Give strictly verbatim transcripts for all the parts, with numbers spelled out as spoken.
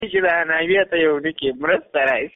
چې د حنابیه ته یو ډکې مرسته راشي.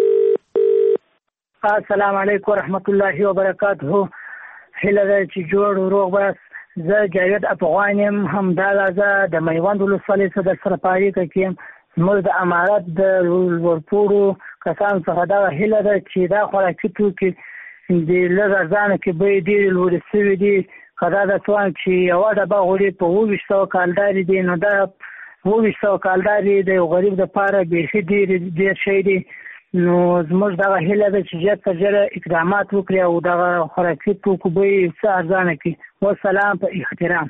السلام علیکم ورحمت الله وبرکاته. هیله ده چې جوړ او روغ بس. زه جاوید افغان یم، همداله زه د میوند ولسوالۍ څخه در سره په اړیکه کې یم. زموږ د امارت د ورپوړو کسانو څخه دغه هیله ده چې دا خوراکي توکي د لږ ارزانه کې بیې ډېرې لوړې شوي دي. که دا درته وایم چې یوه ډبه غوړي په اووه ویشت سوه کالدارې دي، نو دا اووه ویشت سوه کالدارې د یو غریب دپاره بیخي ډېر ډېر شی دی. نو زموږ دغه هیله ده چې ژر تر ژره اقدامات وکړي او دغه خوراکي توکو بیې څه ارزانه کړي. والسلام په احترام.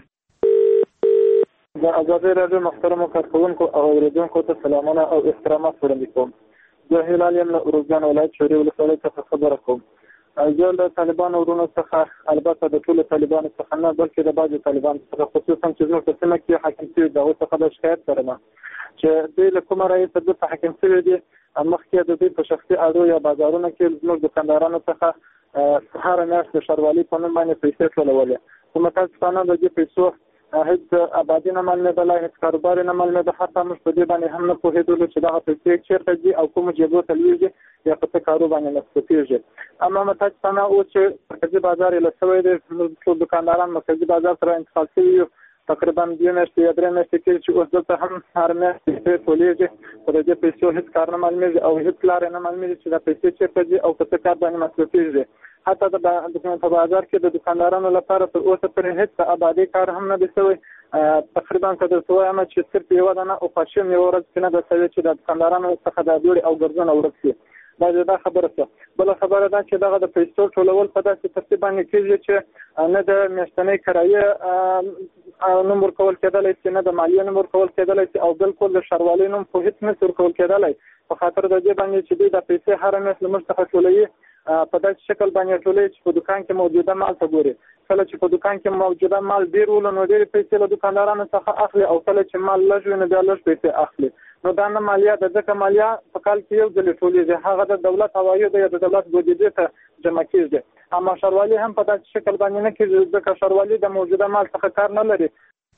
د ازادۍ راډیو محترمو کارکوونکو او اورېدونکو ته سلامونه او احترامات وړاندې کوم. زه هلال یم له اروزګان ولایت شوري ولسوالۍ څخه خبره کوم. زه له طالبانو ورونو څخه، البته د ټولو طالبانو څخه نه بلکې د بعضو طالبانو څخه، خصوصا چې زموږ په سیمه کې حاکم شوي د هغوی څخه د شکایت لرم چې دوی له کومه رایې څخه دلته حاکم شوي دي. مخکې د دوی په شخصي اډو یا بازارونو کې زموږ دکاندارانو څخه هره میاشت د ښاروالۍ په نوم باندې پیسې ټولولې، خو متاسفانه د دې پیسو هیڅ آبادي نه معلومېدله، هیڅ کاروبار نه معلومېده. حتی موږ په دې باندې هم نه پوهېدلو چې دغه پیسې چېرته ځي او کومو جېبو ته لوېږي یا په څه کارو باندې مصرفېږي. اما متاسفانه اوس چې مرکزي بازار یې له شوی دی، ټول دکانداران مرکزي بازار سره انتقال شوي یو، تقریبا دوه میاشتې یا درې میاشتې کېږي چې اوس دلته هم هر میاشت پیسې ټولېږي، خو د دې پیسو هېڅ کار نه معلومېږي او هېڅ لارې نه معلومېږي چې دا پیسې چېرته ځي او په څه کار باندې مصرفېږي. حتی د په بازار کې د دکاندارانو لپاره تر اوسه پورې هېڅ آبادي کار هم نه دی شوی. تقریبا که درته وایم چې صرف یوه دانه اوپاشن یوه ورځ کې نه ده شوې چې د دکاندارانو څخه دا دوړې او ګرځونه ورک شي. دا دا خبره شوه. بله خبره ده چې دغه د پیسو ټولول په داسې ترتیب باندې کېږي چې نه د میاشتنۍ کرایې نوم ورکول کېدلی شي، نه د مالیې نوم ورکول کېدلی شي او بالکل د ښاروالۍ نوم خو هېڅ نشي ورکول کېدلی. په خاطر د دې باندې چې دوی دا پیسې هره میاشت له موږ څخه ټولوي، په داسې شکل باندې ټولوي چې په دکان کې موجوده مال ته ګوري. کله چې په دکان کې موجوده مال ډېر ولو نو ډېرې پیسې له دکاندارانو څخه اخلي او کله چې مال لږ وي نو بیا لږ پیسې اخلي. نو دا نه مالیه ده، ځکه مالیه په کال کې یو ځلې ټولېږي، هغه د دولت عوایدو یا د دولت بودیجې ته جمع کېږي. اما ښاروالي هم په داسې شکل باندې نه کېږي، ځکه ښاروالي د موجوده مال څخه کار نه لري.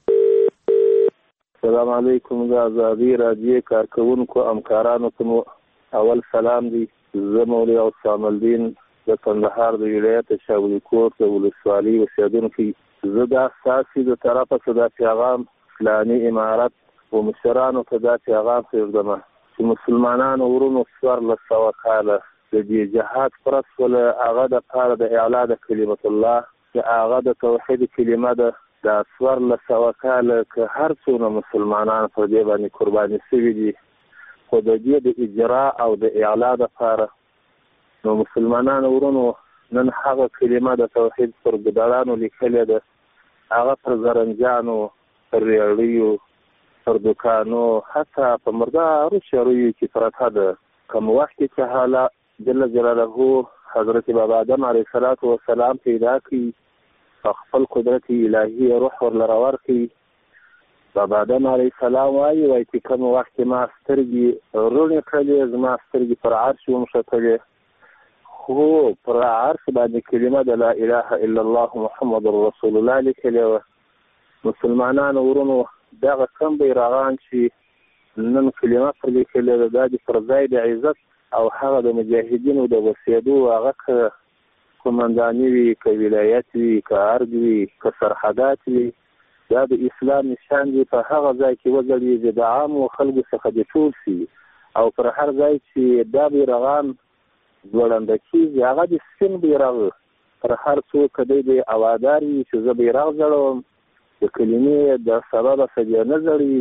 السلام علیکم. د ازادۍ راډیو کارکوونکو همکارانو ته مو اول سلام دی. زه مولوي حسام الدین د کندهار د ولایت شاولیکوټ د ولسوالۍ اوسېدونکی. زه دا ستاسې د طرفه څخه دا پیغام اسلامي امارت و مشرانو ته دا پیغام پرېږدم چې مسلمانانو ورونو څوارلس سوه کاله د دې جهاد فرض شوله، هغه دپاره د اعلا د کلمت الله چې هغه د توحید کلمه ده. دا څوارلس سوه کاله که هر څونه مسلمانان پر دې باندې قرباني شوي دي، خو د دې د اجرا او د اعلا دپاره نو مسلمانانو ورونو نن هغه کلمه د توحید پر ګدړانو لیکلې ده، هغه پر زرنجانو، پر ریاړیو، پر دوکانو، حتی په مردارو شریو کې پرته ده. کوم وخت کې چې حالا جل جلاله حضرت بابا آدم علیه الصلاة والسلام پیدا کړي، خپل قدرت الهي روح ورلره ورکړي، بابا آدم علیه السلام وایي وایي چې کوم وخت کې ما سترګې روڼې کړلې، زما سترګې پر عرش ومښتلې، خو پر عرش باندې کلمه د لا اله الا الله محمد رسول الله لیکلې وه. مسلمانانو ورونو دغه کم بیرغان چې نن کلمه پر لیکلې ده، دا د پر ځای د عزت او هغه د مجاهدینو د اوسېدو هغه که قومنداني وي، که ولایت وي، که ارګ وي، که سرحدات وي، دا د اسلام نشان دی. په هغه ځای کې وځړېږي، د عامو خلکو څخه د ټول شي او پر هر ځای چې دا بیرغان ځوړنده کېږي، هغه د سپین بیرغ پر هر څوک که دی د اوادار وي چې زه بیرغ ځړوم، د کلمې د سببه سجه نه ځړي.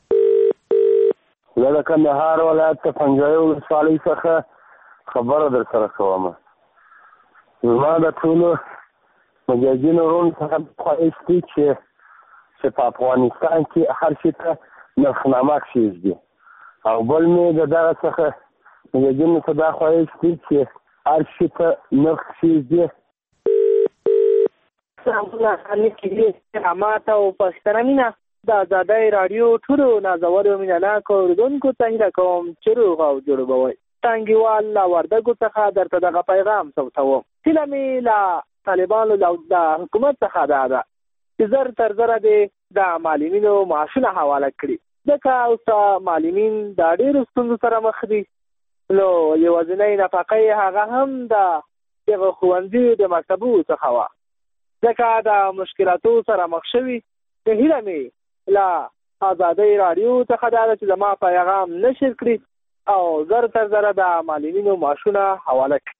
زه د کندهار ولایت د پنجوایي ولسوالۍ څخه خبره در سره کوم. زما د ټولو مجاهدینو ورونو څخه خواهش دی چې چې په افغانستان کې هر شي ته نرخنامه کښېږدي، او بل مې د دغه څخه مجاهدینو ته دا خواهش دی چې هر شي ته نرخ کښېږدي. ماته او پښتنه مینه د ازادۍ راډیو ټولو نازولو مینه ناکو اورېدونکو ته هیله کوم چې روغ او جوړ به وئ. ټانګیوال له وردګو څخه درته دغه پیغام ثبتوم. هیله مې له طالبانو د حکومت څخه دا ده چې زر تر زره دې د معلمینو معاشونه حواله کړي، ځکه اوس معلمین د ډېرو ستونزو سره مخ دي. نو یوازینۍ نفقه هغه هم د دغه ښوونځیو د مکتبو څخه وه. ځکه د مشکلاتو سره مخ شوي. نو هیله مې له ازادۍ راډیو څخه دا ده چې زما پیغام نشر کړي او زر تر زره د معلمینو معاشونه حواله کړي.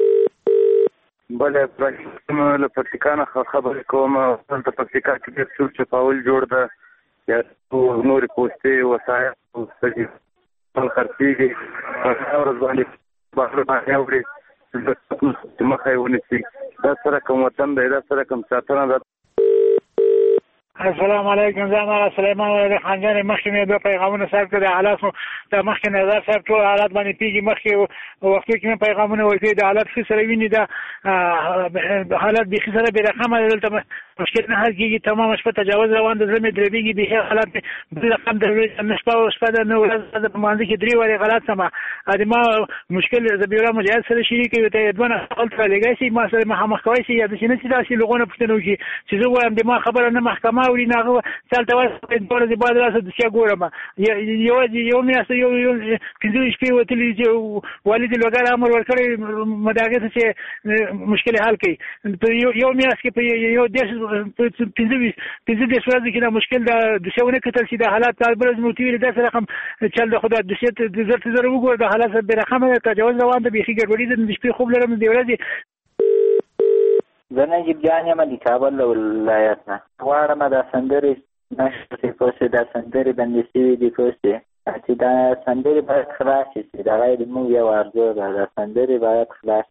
بله پرشتم له پکتیکا نه خبرې کوم. دلته پکتیکا کې ډېر چور چپاول جوړ ده، یا نورې پوستې وسایل پوستې خرڅېږي، په هغه ورځ باندې بهر باندې اوري مخه یې ونیسي. دا څه رقم وطن دی؟ دا څه رقم ساتنه ده؟ السلام علیکم. زه مالا سلیمان ولی خان جان. مخکې مې دوه پیغامونه صاحب کړه د حالات د مخکې نظر صاحب ټول حالات باندې پیږي. مخکې وختو کې مې پیغامونه ورکړي د حالات ښه سره ویني، دا حالات بیخي سره بې رقمه دلته مشکل نه حل کېږي. تمامه شپه تجاوز روان د زړه مې درېږي بیخي حالات مې بل رقم د نه شپه او شپه ده نه ورځ په مانځه کې درې وارې غلط سمه د ما مشکل زبیره مجاهد سره شریک وي ته دوه نه خپل لګای شي ما سره مخامخ کوي شي یا د شنه چې داسې لغونه پوښتنه وکړي چې زه وایم د ما خبره نه محکمه اوري نه هغه چلته وایي ډول د بعد راسه د څه ګورم یو یو میاشت یو یو پنځه شپې وتلې چې والد لوګر امر ورکړي مداګه چې مشکل حل کړي. یو میاشت کې په یو دیش پنځه پنځه دیش ورځې کې دا مشکل د څونه کتل چې د حالات کاربرز موتیوي د سره رقم چل د خدای د څه د زرت زره وګور د حالات به رقم تجاوز روان د بیخي ګډوډي د شپې خوب لرم د ورځې. زه نجیب جان یم د کابل ولایت نه. غواړم دا سندرې نشته پوسې دا سندرې بندې شوي دي پوسې چې دا سندرې باید خلاص شي. دا غیر موږ یو ارزو ده دا سندرې باید خلاص.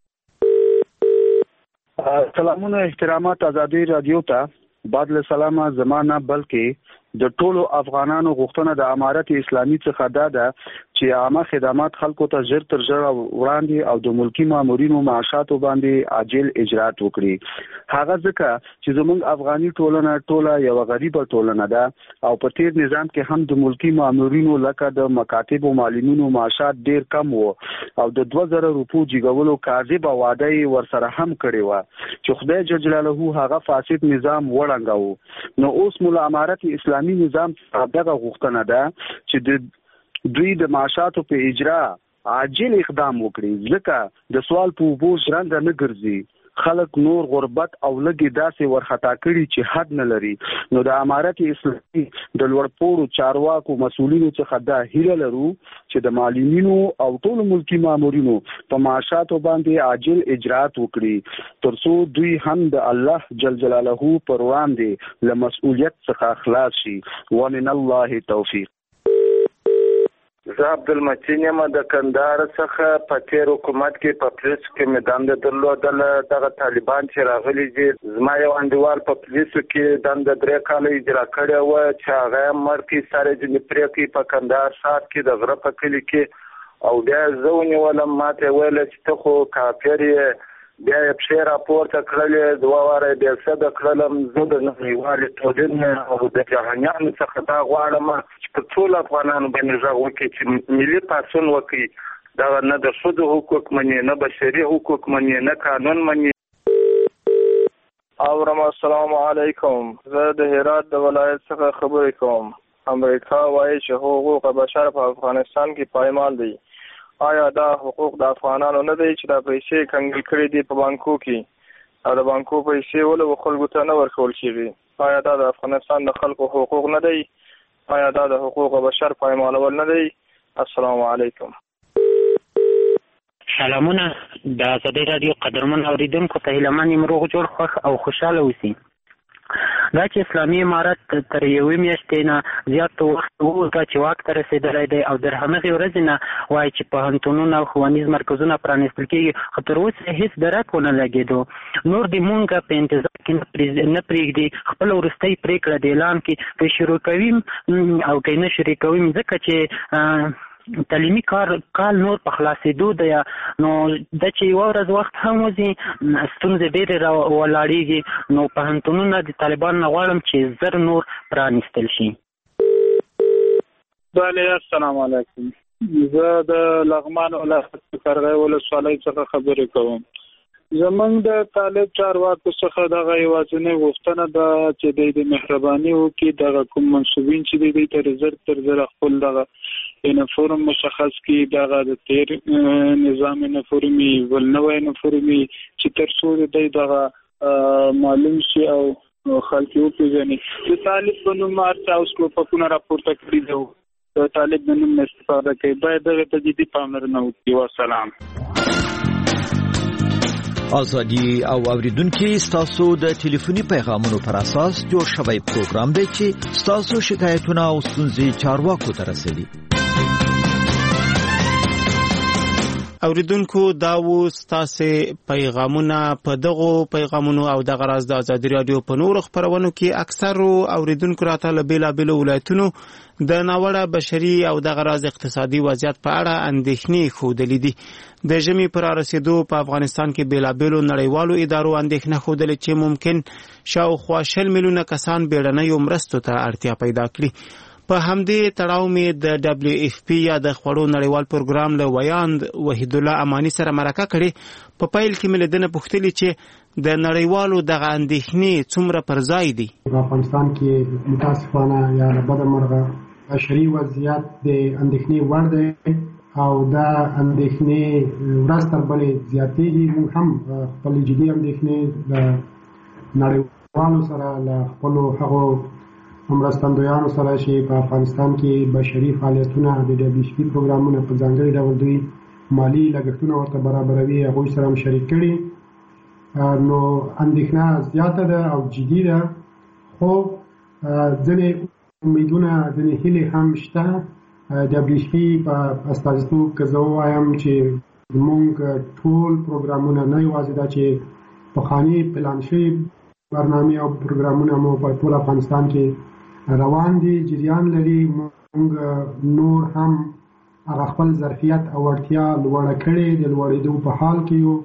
سلامونه احترامات ازادي رادیو ته. بعد له سلامه زمانہ بلکې د ټولو افغانانو غوښتنه د امارت اسلامي څخه دا ده چې عامه خدمات خلکو ته ژر تر ژره وړاندې او د ملکی مامورینو معاشاتو باندې عاجل اجرات وکړي. هغه ځکه چې زموږ افغاني ټولنه ټوله یو غریبه ټولنه ده او په تیر نظام کې هم د ملکی مامورینو لکه د مکاتب او معلمینو معاشات ډیر کم وو او د دوه زره روپو جګولو کاذبه وعده یې ورسره هم کړې وه چې خدای جل جلاله هغه فاسد نظام وړنګاوه. نو اوس مولا امارت اسلامي نظام دغه غوښتنه ده چې د دوی د معاشاتو په اجرا عاجل اقدام وکړي ځکه د سوال په اوبو ژرنده نه ګرځي. خلک نور غربت او لګي داسې ورخطا کړي چې حد نه لري. نو د امارت اسلامي د لوړپوړو چارواکو مسؤلینو څخه دا هیله لرو چې د معلمینو او ټولو ملکی مامورینو په معاشاتو باندې عاجل اجرات وکړي ترڅو دوی هم د الله جل جلاله پر وړاندې له مسؤلیت څخه خلاص شي. ومن الله توفیق. زه عبدالمتین یم د کندهار څخه. په تېر حکومت کې په پولیسو کې مې دنده درلودله. دغه طالبان چې راغلي دي زما یو انډیوال په پولیسو کې دنده درې کاله اجرا کړې وه چې هغه یې مړ کړي سر یې ځینې پرې کړي په کندهار ښار کې د غره په کلي کې او بیا زه ونیولم. ما ته یې ویله چې ته خو کافر یې. بیا یې پښې راپورته کړلې دوه واره یې بېسده کړلم. زه د نړیوالې ټولنې او د جهانیانو څخه دا غواړم چې په ټولو افغانانو باندې غږ وکړي چې ملي پاڅون وکړي. دغه نه د ښځو حقوق مني نه بشري حقوق مني نه قانون مني. اورم. السلام علیکم. زه د هرات د ولایت څخه خبرې کوم. امریکا وایي چې حقوق بشر په افغانستان کې پایمال دي. آیا دا حقوق د افغانانو نه دی چې دا پیسې کنګل کړي دي په بانکو کې او د بانکو پیسې ولې خلکو ته نه ورکول کېږي؟ آیا دا د افغانستان د خلکو حقوق نه دی؟ آیا دا د حقوق بشر پایمالول نه دی؟ السلام علیکم. سلامونه. د ازادي راډیو قدرمن اوریدونکو ته هیله من یم روغ جوړ خوښ او خوشحاله اوسئ. دا چې اسلامي امارت تر یوې میاشتې نه زیات وخت وروسته چې واک ته رسېدلی دی او در همغې ورځې نه وایي چې پوهنتونونه او ښوونیز مرکزونه پرانیستل کېږي خو تر اوسه هېڅ درک ونه لګېدو. نور دې مونږ په انتظار کې نه پرېږدي خپله وروستۍ پرېکړه د اعلان کې که شروع کوي او که نه شروع کوي ځکه چې تعلیمي کار کال نور په خلاصېدو دی نو دا چې یوه ورځ وخت هم وځي ستونزې ډېرې را ولاړېږي. نو پوهنتونونه د طالبانو نه غواړم چې زر نور پرانیستل شي. بله السلام علیکم. زه د لغمان ولایت قرغې ولسوالۍ څخه خبرې کوم. زمونږ د طالب چارواکو څخه دغه یوازینۍ غوښتنه ده چې د مهرباني وکړي دغه کوم منصوبین چې دوی ته زر تر زر خپل دغه یونیفورم مشخص کړي، دغه د تیر نظام یونیفورمي ول نوی یونیفورمي چې تر څو دوی دغه معلوم شي او خلک وپېژني. د طالب په نوم هر چا اوس ټوپکونه راپورته کړي دي، د طالب د نوم نه استفاده کوي، باید دغه ته جدي پاملرنه وکړي. وسلام. ازادي او اوریدونکو ستاسو د ټلیفوني پیغامونو پر اساس جوړ شوی پروګرام دی چې ستاسو شکایتونه او ستونزې چارواکو ته رسوي. اوریدونکو دا و ستاسو پیغامونه. په دغه پیغامونو او د غراز د ازادي رادیو په نور خبرونو کې اکثر اوریدونکو راته له بیلابیلو ولایتونو د ناوړه بشري او د غراز اقتصادي وضعیت په اړه اندېښنې ښودلې دي. د ژمي پر رسیدو په افغانستان کې بیلابیلو نړیوالو ادارو اندېښنه ښودلې چې ممکن شاوخوا شل میلیونه کسان بیړنیو مرستو ته اړتیا پیدا کړي. په همدې تړاو مې د دبلیو اف پی یا د خوړو نړیوال پروګرام له ویاند وحید الله امانی سره مرکه کړې. په پیل کې مې لیدنه پوښتلې چې د نړیوالو دغه اندېښنې څومره پر ځای دي. په افغانستان کې متاسفانه یا له بده مرغه بشري وضعیت د اندېښنې وړ دی او دا اندېښنې ورځ تر بلې زیاتېږي. موږ هم خپل جدي اندېښنې د نړیوالو سره له خپلو هغو مرستندویانو سره چې په افغانستان کې بشري فعالیتونه د ډبلیو ایچ پی پروګرامونه په ځانګړي ډول دوی مالی لګښتونه ورته برابروي، هغوی سره هم شریک کړي. نو اندېښنه زیاته ده او جدي ده، خو ځینې امیدونه ځینې هیلې هم شته. ډبلیو ایچ پی په استازیتوب که زه ووایم چې زموږ ټول پروګرامونه نه یوازې دا چې پخواني پلان شوي برنامې او پروګرامونه مو په ټول افغانستان کې روان دي، جریان لري. موږ نور هم هغه خپل ظرفیت او اړتیا لوړه کړې، د لوړېدو په حال کې یو.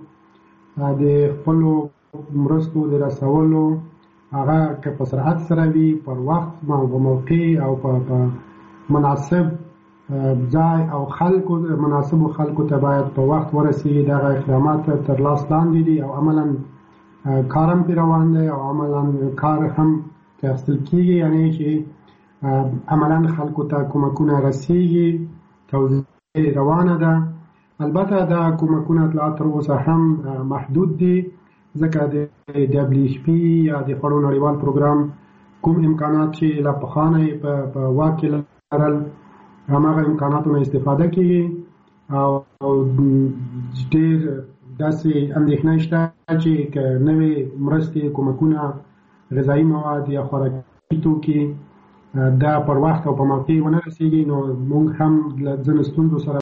د خپلو مرستو د رسولو هغه که په سرعت سره وي، پر وخت په موقع او په مناسب ځای او خلکو مناسبو خلکو ته باید په وخت ورسېږي. دغه اقدامات تر لاس لاندې دي او عملاً کار هم پرې روان دی او عملاً کار هم که اخیستل کېږي، یعنې چې عملاً خلکو ته کومکونه رسېږي، توزیع روانه ده. البته دا کومکونه لا تر اوسه هم محدود دي، ځکه د ډبلیو ایچ پي یا د خوړو نړیوال پروګرام کوم امکانات چې لا پخوانه یې په واک کې لرل، هماغه امکاناتو نه استفاده کېږي او ډېر داسې اندېښنه شته چې که نوې مرستې، کومکونه، غذایي مواد یا خوراکي توکي دا پر وخت او په موقع ونه رسېږي، نو موږ هم له ځینو ستونزو سره